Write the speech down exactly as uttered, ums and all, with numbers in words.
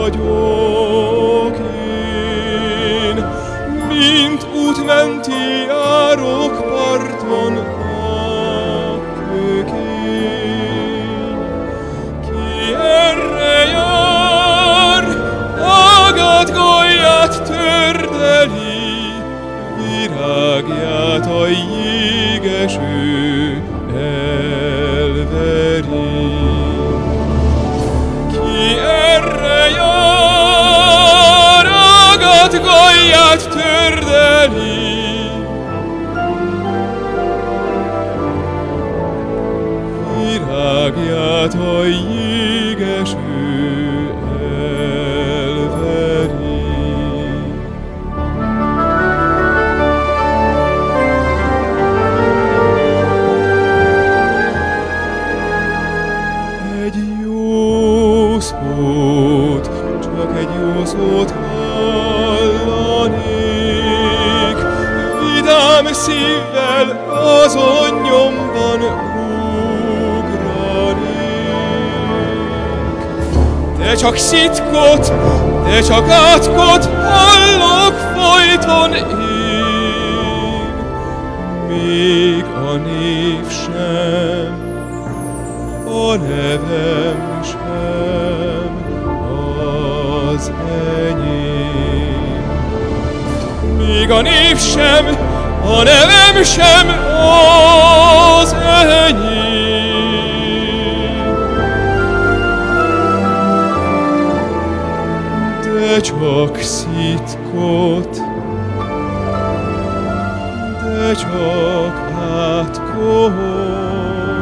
vagyok én, mint útmenti árok parton napkökény. Ki erre jár, ágat golyát tördeli, virágját a jégeső elveri. Ki erre jár, ágat golyát tördeli, virágját a jégeső elveri. Egy jó szót, csak egy jó szót hallanék, vidám szívvel azon nyomban ugranék. De csak szitkot, de csak átkot hallok folyton én, még a név sem, a nevem sem az enyém. Még a név sem, a nevem sem az enyém. De csak szitkot, de csak átkot